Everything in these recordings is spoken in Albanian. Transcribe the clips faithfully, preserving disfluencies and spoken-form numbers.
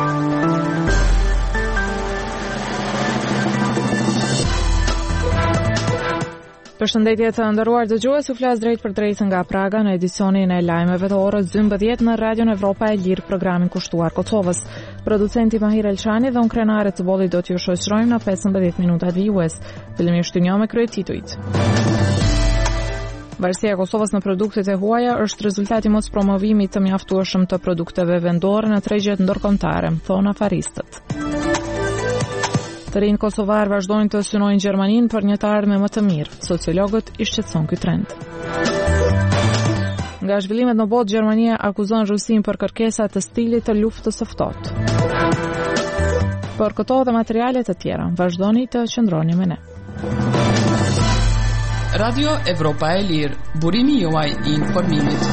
Përshëndetje të nderuar dëgjues, u flas drejt për drejt nga Praga në edicionin e lajmeve të orës dymbëdhjetë në Radion Evropa e Lirë, programin kushtuar Kosovës. Producenti Mahir Elçani dhe unë krenare të bollit do t'ju shoqërojmë në pesëmbëdhjetë minutat vijues. Fillimisht një me kryetitujt. Varësia e Kosovës në produktet e huaja është rezultati i mos promovimit të mjaftueshëm të produkteve vendore në tregjet ndërkombëtare, thonë afaristët. Të rinj kosovar vazhdojnë të synojnë Gjermaninë për një të ardhme më të mirë. Sociologët i shqetëson ky trend. Nga zhvillimet në botë, Gjermania akuzon Rusinë për kërkesa të stilit të luftës së ftohtë. Për këto dhe materiale të tjera, vazhdoni të qëndroni me ne. Radio Evropa e Lirë, burimi juaj i informimit.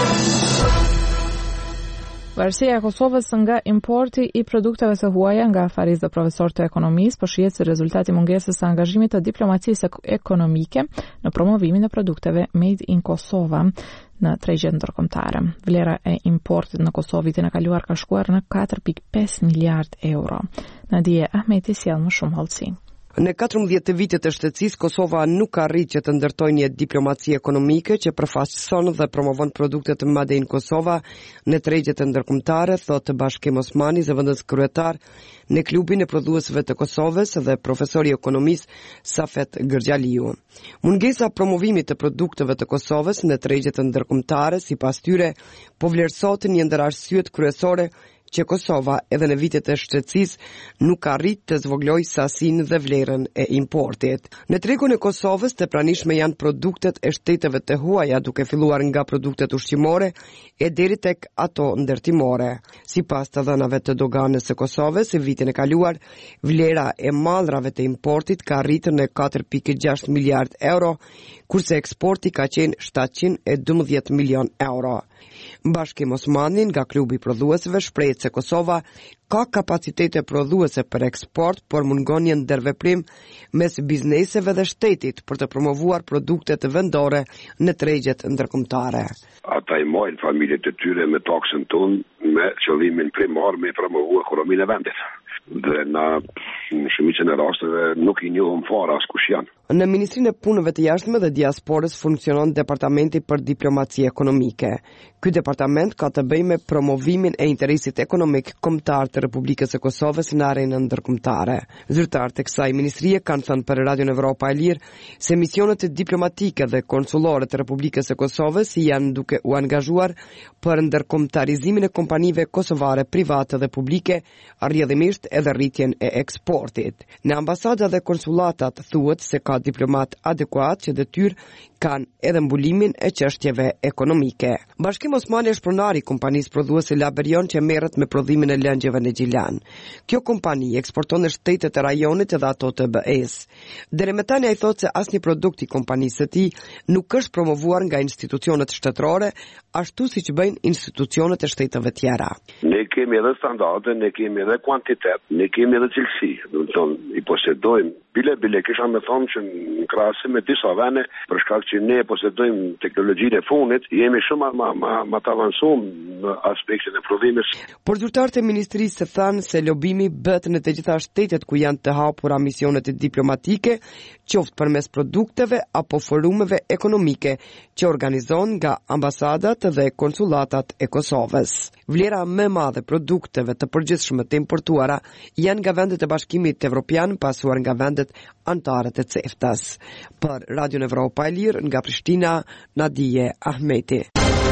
Varësia e Kosovës nga importi i produkteve të huaja nga afaristë dhe profesorë të ekonomisë përfshihet si rezultati mungesës së angazhimit të diplomacisë ekonomike në promovimin e produkteve made in Kosova në tregjet ndërkombëtare. Vlera e importit në Kosovë vitin e kaluar ka shkuar në katër pikë pesë miliard euro. Nadia Ahmeti sjell më shumë hollësi. Në katërmbëdhjetë vitet e shtetësisë, Kosova nuk arrit që të ndërtojë një diplomaci ekonomike që përfaqëson dhe promovon produktet made in Kosova në tregjet ndërkombëtare, thotë Bashkim Osmani, zëvendës kryetar në klubin e prodhuesve të Kosovës dhe profesori i ekonomisë Safet Gërgjaliu. Mungesa promovimit të produkteve të Kosovës në tregjet ndërkombëtare, sipas tyre, po vlerësohet një ndër arsyet kryesore që Kosova edhe në vitet e shtetësisë nuk arrit të zvoglojë sasinë dhe vlerën e importit. Në tregun e Kosovës të pranishme janë produktet e shteteve të huaja, duke filluar nga produktet ushqimore e deri tek ato ndërtimore. Sipas të dhënave të doganës së Kosovës, vitin e kaluar, vlera e mallrave të importit ka arritur në katër pikë gjashtë miliard euro, kurse eksporti ka qenë shtatëqind e dymbëdhjetë milion euro. Bashkim Osmani nga klubi i prodhuesve shpreh se Kosova ka kapacitete prodhuese për eksport, por mungon një ndërveprim mes bizneseve dhe shtetit për të promovuar produktet vendore në tregjet ndërkombëtare. Ata i mojnë familjet e tyre me taksën tonë me qëllimin primar me promovu ekonominë e vendit. Dhe na në shumicën e rasteve nuk i njohëm fare as kush janë. Në Ministrinë e Punëve të Jashtme dhe Diasporës funksionon Departamenti për Diplomaci Ekonomike. Ky departament ka të bëjë me promovimin e interesit ekonomik kombëtar të Republikës së Kosovës në arenën ndërkombëtare. Zyrtarët e kësaj ministrie kanë thënë për Radion Evropa e Lirë se misionet diplomatike dhe konsullore të Republikës së Kosovës janë duke u angazhuar për ndërkombëtarizimin e kompanive kosovare private dhe publike, rrjedhimisht edhe rritjen e eksportit. Në ambasada dhe konsulatat thuhet se ka diplomat adekuat që detyrë kanë edhe mbulimin e çështjeve ekonomike. Bashkim Osmani është pronari i kompanisë prodhuese Laberion që merret me prodhimin e lëngjeve në Gjilan. Kjo kompani eksporton në shtetet e rajonit edhe ato të B E-s. Deri më tani ai thotë se asnjë produkt i kompanisë së tij nuk është promovuar nga institucionet shtetërore, ashtu siç bëjnë institucionet e shteteve tjera. Ne kemi edhe standarde, ne kemi edhe kuantitet, ne kemi edhe cilësi. Do të thonë, i posedojmë bile bile kisha me thonë që në krahasim me disa vende, për shkak që ne posedojmë teknologjinë e fundit, jemi shumë më më më të avancuar në aspektin e prodhimit. Por zyrtarët e ministrisë thanë se lobimi bëhet në të gjitha shtetet ku janë të hapura misionet diplomatike, qoftë përmes produkteve apo forumeve ekonomike që organizon nga ambasadat dhe konsulatat e Kosovës. Vlera më e madhe produkteve të përgjithshme të importuara janë nga vendet e Bashkimit Evropian, pasuar nga vendet anëtare të CEFTA-s. Për Radion Evropa e Lirë nga Prishtina, Nadije Ahmeti.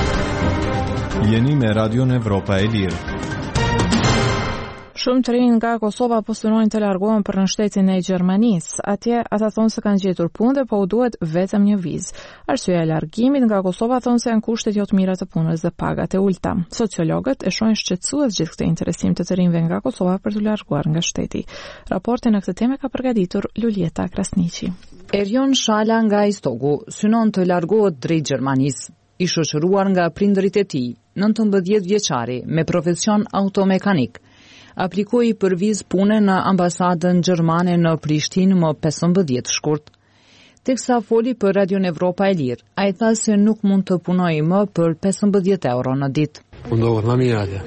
Jeni me Radion Evropa e Lirë. Shumë të rinj nga Kosova po synojnë të largohen për në shtetin e Gjermanisë. Atje ata thonë se kanë gjetur punë, po u duhet vetëm një vizë. Arsyeja e largimit nga Kosova thonë se janë kushtet jo të mira të punës dhe pagat e ulta. Sociologët e shohin shqetësues gjithë këtë interesim të të rinjve nga Kosova për të larguar nga shteti. Raportin në këtë temë ka përgatitur Lulieta Krasniqi. Erjon Shala nga Istogu synon të largohet drejt Gjermanisë. I shoqëruar nga prindërit e tij, nëntëmbëdhjetë vjeçari me profesion automekanik, aplikoi për vizë pune në ambasadën gjermane në Prishtinë më pesëmbëdhjetë shkurt. Teksa foli për Radion Evropa e Lirë, ai tha se nuk mund të punojë më për pesëmbëdhjetë euro në ditë. Mundohet më mirë atje.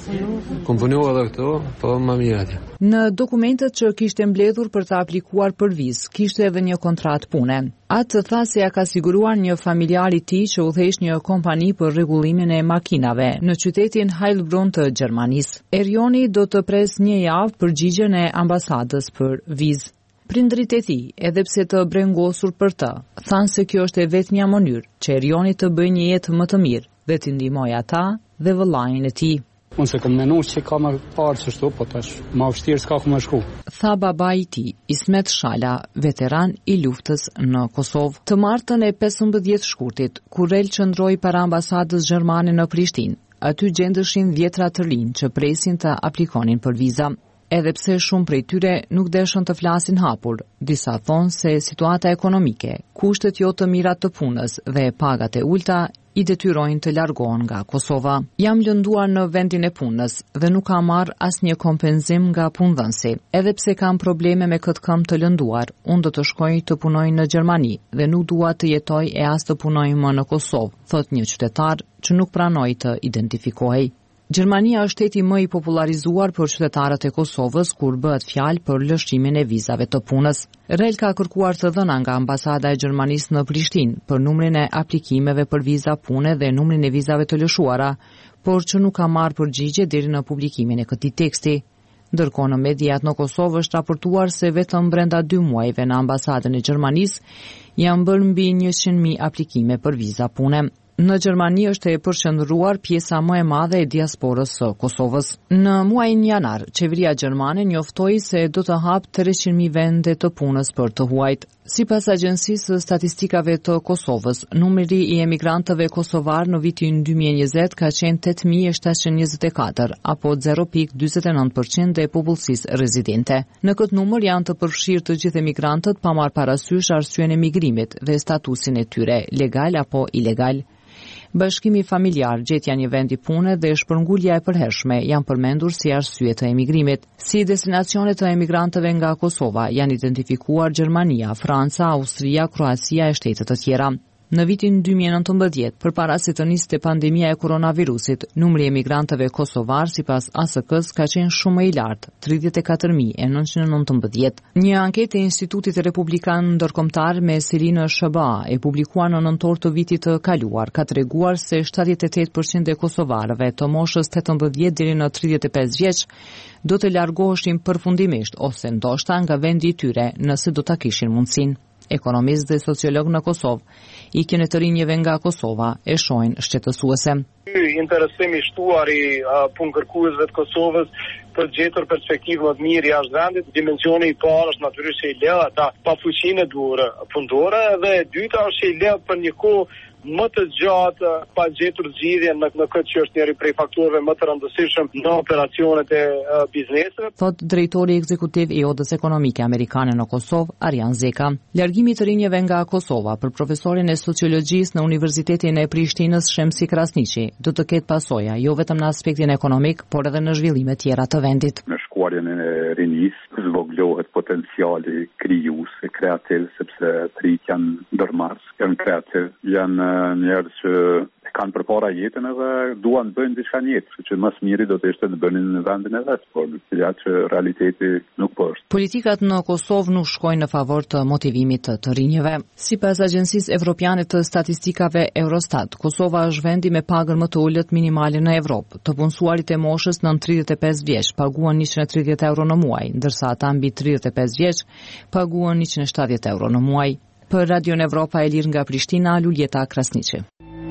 Kom punu edhe këtu, po më mirë atje. Në dokumentet që kishte mbledhur për të aplikuar për vizë, kishte edhe një kontratë pune. Atë tha se ja ka siguruar një familjar i tij që udhëheq një kompani për rregullimin e makinave në qytetin Heilbronn të Gjermanisë. Erioni do të pres një javë përgjigjen e ambasadës për vizë. Prindrit e tij, edhe pse të brengosur për të, thanë se kjo është e vetmja mënyrë që Erioni të bëjë një jetë më të mirë dhe të ndihmojë ata dhe vëllain e tij. Unë se kam menuar që ka më parë çështu, po tash më vështirë s'ka ku më shku. Tha baba i tij, Ismet Shala, veteran i luftës në Kosovë. Të martën e pesëmbëdhjetë shkurtit, kur Rel qëndroi para ambasadës gjermane në Prishtinë, aty gjendeshin dhjetra të rinj që presin të aplikonin për viza. Edhe pse shumë prej tyre nuk deshën të flasin hapur, disa thonë se situata ekonomike, kushtet jo të mira të punës dhe pagat e ulta i detyrojnë të largohen nga Kosova. Jam lënduar në vendin e punës dhe nuk kam marrë asnjë kompenzim nga punëdhënësi. Edhe pse kam probleme me këtë këmbë të lënduar, unë do të shkoj të punoj në Gjermani dhe nuk dua të jetoj e as të punoj më në Kosovë, thot një qytetar që nuk pranoi të identifikohej. Gjermania është shteti më i popularizuar për qytetarët e Kosovës kur bëhet fjalë për lëshimin e vizave të punës. Rel ka kërkuar të dhëna nga ambasada e Gjermanisë në Prishtinë për numrin e aplikimeve për viza pune dhe numrin e vizave të lëshuara, por që nuk ka marrë përgjigje deri në publikimin e këtij teksti. Ndërkohë në mediat në Kosovë është raportuar se vetëm brenda dy muajve në ambasadën e Gjermanisë janë bërë mbi njëqind mijë aplikime për viza pune. Në Gjermani është e përqendruar pjesa më e madhe e diasporës së Kosovës. Në muajin janar, qeveria gjermane njoftoi se do të hapë treqind mijë vende të punës për të huajt. Sipas Agjencisë së Statistikave të Kosovës, numri i emigrantëve kosovar në vitin dy mijë e njëzet ka qenë tetë mijë e shtatëqind e njëzet e katër, apo zero pikë njëzet e nëntë përqind e popullsisë rezidente. Në këtë numër janë të përfshirë të gjithë emigrantët pa marrë parasysh arsyeën e migrimit dhe statusin e tyre, legal apo ilegal. Bashkimi familjar, gjetja një vendi pune dhe shpërngulja e përhershme janë përmendur si arsye të emigrimit. Si destinacione të emigrantëve nga Kosova janë identifikuar Gjermania, Franca, Austria, Kroacia e shtete të tjera. Në vitin dy mijë e nëntëmbëdhjetë, përpara se të niste pandemia e koronavirusit, numri i emigrantëve kosovar sipas A S K-s ka qenë shumë më i lartë, tridhjetë e katër mijë e nëntëqind e nëntëmbëdhjetë. Një anketë e Institutit Republikan Ndërkombëtar me sirinë S B A e publikuar në nëntor të vitit të kaluar ka treguar se shtatëdhjetë e tetë përqind e kosovarëve të moshës tetëmbëdhjetë deri në tridhjetë e pesë vjeç do të largoheshin përfundimisht ose ndoshta nga vendi i tyre nëse do ta kishin mundësinë. Ekonomist dhe sociolog në Kosovë, ikjen e të rinjve nga Kosova e shohin shqetësuese. Interesimi i shtuar i uh, punë-kërkuesve të Kosovës për gjetur perspektivë më të mirë jashtë vendit. Dimensioni i parë është natyrisht që i lë ata pa fuqinë e duhur punëtore dhe e dyta është që i lë për një kohë më të gjatë pa gjetur zgjidhjen në, në këtë që është njëri prej faktorëve më të rëndësishëm në operacionet e uh, bizneseve. Thot drejtori ekzekutiv i Odës Ekonomike Amerikane në Kosovë, Arjan Zeka. Largimi i të rinjve nga Kosova për profesorin e sociologjisë në Universitetin e Prishtinës Shemsi Krasniqi do të ketë pasoja jo vetëm në aspektin ekonomik, por edhe në zhvillime tjera të vendit. Në shkuarjen e rinisë zvoglohet potenciali krijues e kreativ, sepse të rinjt janë ndërmarrës, janë kreativ, janë njerëz që kanë përpara jetën edhe duan të bëjnë diçka në jetë, që më së miri do të ishte të bënin në vendin e vet, por ja që realiteti nuk po është. Politikat në Kosovë nuk shkojnë në favor të motivimit të të rinjve. Sipas Agjencisë Evropiane të Statistikave Eurostat, Kosova është vendi me pagën më të ulët minimale në Evropë. Të punësuarit e moshës nën tridhjetë e pesë vjeç paguan njëqind e tridhjetë euro në muaj, ndërsa ata mbi tridhjetë e pesë vjeç paguan njëqind e shtatëdhjetë euro në muaj. Për Radion Evropa e lirë nga Prishtina, Luljeta Krasniqi.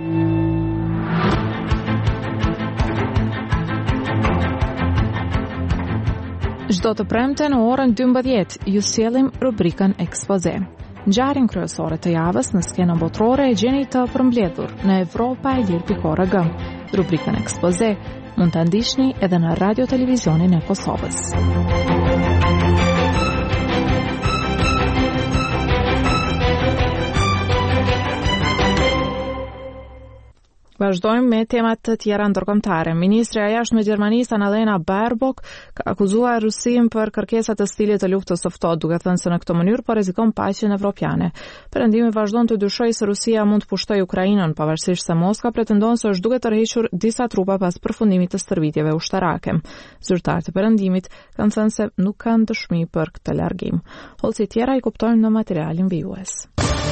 Çdo të premte në orën dymbëdhjetë ju sjellim rubrikën Ekspoze. Ngjarjen kryesore të javës në skenën botërore e gjeni të përmbledhur në Evropa e lirë pikë org. Rubrikën Ekspoze mund ta ndiqni edhe në Radio Televizionin e Kosovës. Vazhdojmë me temat të tjera ndërkombëtare. Ministri e jashtme e Gjermanisë Annalena Baerbock ka akuzuar Rusinë për kërkesat e stilit të luftës së ftohtë, duke thënë se në këtë mënyrë po rrezikon paqen evropiane. Perëndimi vazhdon të dyshojë se Rusia mund të pushtojë Ukrainën, pavarësisht se Moska pretendon se është duke tërhequr disa trupa pas përfundimit të stërvitjeve ushtarake. Zyrtarët e Perëndimit kanë thënë se nuk kanë dëshmi për këtë largim. Holci tjera i kuptojnë në materialin vijues.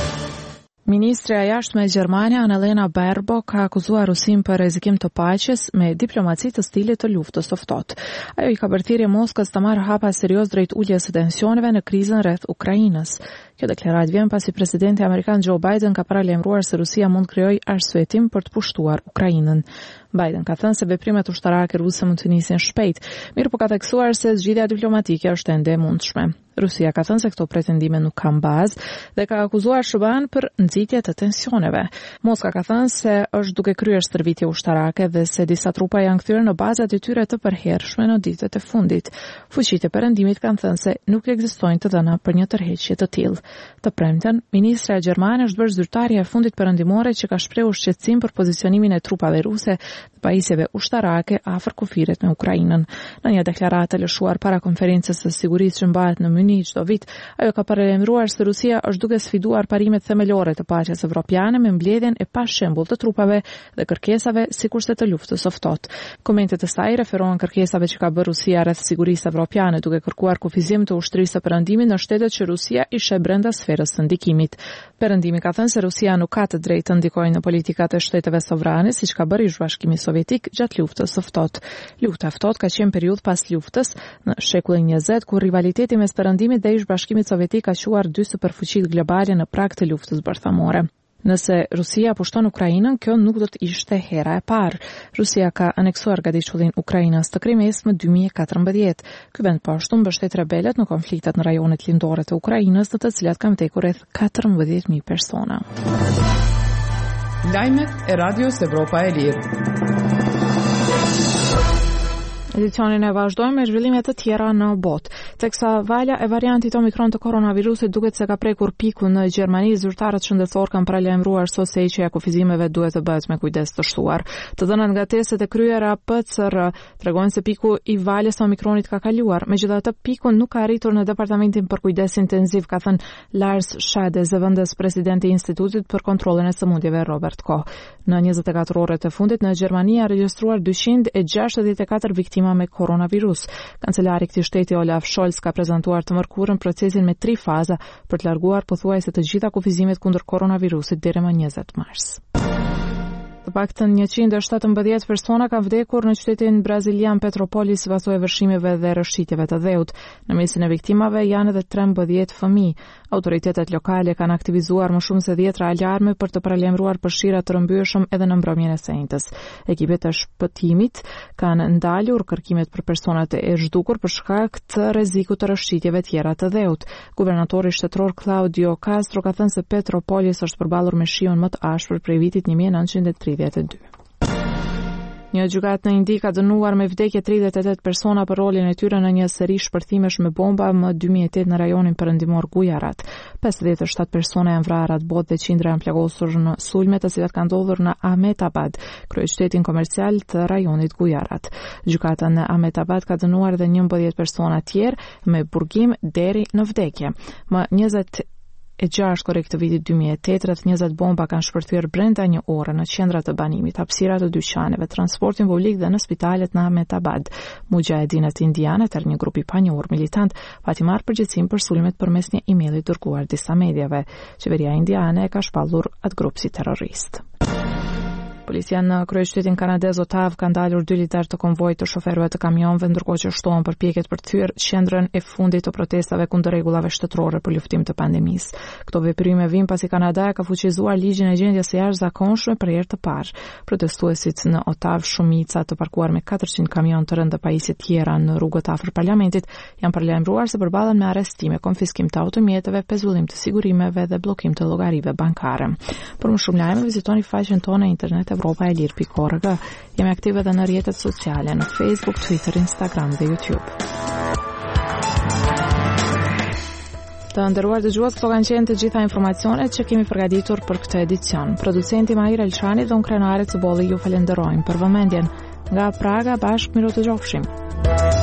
Ministrja e jashtme e Gjermane Annalena Baerbock ka akuzuar Rusinë për rrezikim të paqes me diplomaci të stilit të luftës së ftohtë. Ajo i ka bërthirrje Moskës të marrë hapa serioz drejt uljes së tensioneve në krizën rreth Ukrainës. Kjo deklaratë vjen pasi presidenti amerikan Joe Biden ka paralajmëruar se Rusia mund krijojë arsyetim për të pushtuar Ukrainën. Biden ka thënë se veprimet ushtarake ruse mund të nisin shpejt, mirë po ka theksuar se zgjidhja diplomatike është ende e mundshme. Rusia ka thënë se këto pretendime nuk kanë bazë dhe ka akuzuar S B A-n për nxitje të tensioneve. Moska ka thënë se është duke kryer stërvitje ushtarake dhe se disa trupa janë kthyer në bazat e tyre të përhershme në ditët e fundit. Fuqitë e Perëndimit kanë thënë se nuk ekzistojnë të dhëna për një tërheqje të tillë. Të premten, ministra e Gjermane është bërë zyrtarja e fundit perëndimore që ka shprehur shqetësim për pozicionimin e trupave ruse të pajisjeve ushtarake afër kufirit me Ukrainën. Në një deklaratë lëshuar para konferencës së sigurisë që mbahet në Munich çdo vit, ajo ka paralajmëruar se Rusia është duke sfiduar parimet themelore të paqes evropiane me mbledhjen e pashembull të trupave dhe kërkesave sikurse të luftës së ftohtë. Komentet e saj referohen kërkesave që ka bërë Rusia rreth sigurisë evropiane, duke kërkuar kufizim të ushtrisë së Perëndimit në shtetet që Rusia i sheh brenda sferës së ndikimit. Perëndimi ka thënë se Rusia nuk ka të drejtë të ndikojë në politikat e shteteve sovrane, siç ka bërë Bashkimi Sovjetik gjatë luftës së ftohtë. Lufta e ftohtë ka qenë periudhë pas luftës në shekullin njëzet, kur rivaliteti mes Perëndimit dhe Bashkimit Sovjetik ka quar dy superfuqitë globale në prag të luftës bërthamore. Nëse Rusia pushton Ukrainën, kjo nuk do të ishte hera e parë. Rusia ka aneksuar gatishtullin Ukrainës të Krimes më dy mijë e katërmbëdhjetë. Ky vend po ashtu mbështet rebelët në konfliktet në rajonet lindore të Ukrainës, në të cilat kanë vdekur rreth katërmbëdhjetë mijë persona. Lajmet e Radios Evropa e Lirë. Edicionin e vazhdojmë me zhvillime të tjera në botë. Teksa valja e variantit Omikron të koronavirusit duket se ka prekur pikun në Gjermani, zyrtarët shëndetësor kanë paralajmëruar sot se heqja e kufizimeve duhet të bëhet me kujdes të shtuar. Të dhënat nga testet e kryera P C R tregojnë se piku i valjes së Omikronit ka kaluar. Megjithatë, pikun nuk ka arritur në departamentin për kujdes intensiv, ka thënë Lars Schade, zëvendës presidenti i Institutit për kontrollin e sëmundjeve Robert Koch. Në njëzet e katër orët e fundit në Gjermani ka regjistruar dyqind e gjashtëdhjetë e katër viktima me koronavirus. Kancelari i këtij shteti Olaf Scholz ka prezantuar të mërkurën procesin me tri faza për të larguar pothuajse të gjitha kufizimet kundër koronavirusit deri më njëzet mars. Të paktën njëqind e shtatëmbëdhjetë persona kanë vdekur në qytetin brazilian Petropolis sipas veshimeve dhe rrëshqitjeve të dheut. Në mesin e viktimave janë edhe trembëdhjetë fëmijë. Autoritetet lokale kanë aktivizuar më shumë se dhjetra alarme për të paralajmëruar përfshira të rëmbyeshëm edhe në mbrëmjen e sejtës. Ekipet e shpëtimit kanë ndalur kërkimet për personat e zhdukur për shkak të rrezikut të rrëshqitjeve tjera të dheut. Guvernatori shtetëror Claudio Castro ka thënë se Petropolis është përballur me shiun më të ashpër prej vitit një mijë e nëntëqind e tridhjetë e dy. Një gjykat në Indi ka dënuar me vdekje tridhjetë e tetë persona për rolin e tyre në një seri shpërthimesh me bomba më dy mijë e tetë në rajonin perëndimor Gujarat. pesëdhjetë e shtatë persona janë vrarë atë botë dhe qindra janë plagosur në sulme të cilat kanë ndodhur në Ahmedabad, kryeqytetin komercial të rajonit Gujarat. Gjykata në Ahmedabad ka dënuar edhe njëmbëdhjetë persona tjerë me burgim deri në vdekje. Më njëzet e gjashtë korrekt të vitit dy mijë e tetë, rreth njëzet bomba kanë shpërthyer brenda një ore në qendra të banimit, hapësira të dyqaneve, transportin publik dhe në spitalet në Ahmedabad. Mujahedinët indianë, tërë një grup i panjohur militant, pati marrë përgjegjësinë për sulmet përmes një emaili dërguar disa mediave. Qeveria indiane e ka shpallur atë grup si terrorist. Policia në kryeqytetin kanadez Ottawa ka ndalur dy litar të konvojit të shoferëve të kamionëve, ndërkohë që shtohen përpjekjet për të thyer qendrën e fundit të protestave kundër rregullave shtetërore për luftim të pandemisë. Këto veprime vijnë pasi Kanada ka fuqizuar ligjin e gjendjes së jashtëzakonshme për herë të parë. Protestuesit në Ottawa, shumica të parkuar me katërqind kamion të rëndë pajisje tjera në rrugët afër parlamentit, janë paralajmëruar se përballen me arrestime, konfiskim të automjeteve, pezullim të sigurimeve dhe bllokim të llogarive bankare. Për më shumë lajme vizitoni faqen tonë internet Evropa e Lirë pikë org. Jemi aktive edhe në rrjetet sociale në Facebook, Twitter, Instagram dhe YouTube. Të nderuar dëgjues, këto kanë qenë të gjitha informacionet që kemi përgatitur për këtë edicion. Producenti Mahir Elçani dhe unë Krenare Cubolli ju falenderojmë për vëmendjen. Nga Praga bashkë miru të gjofshim.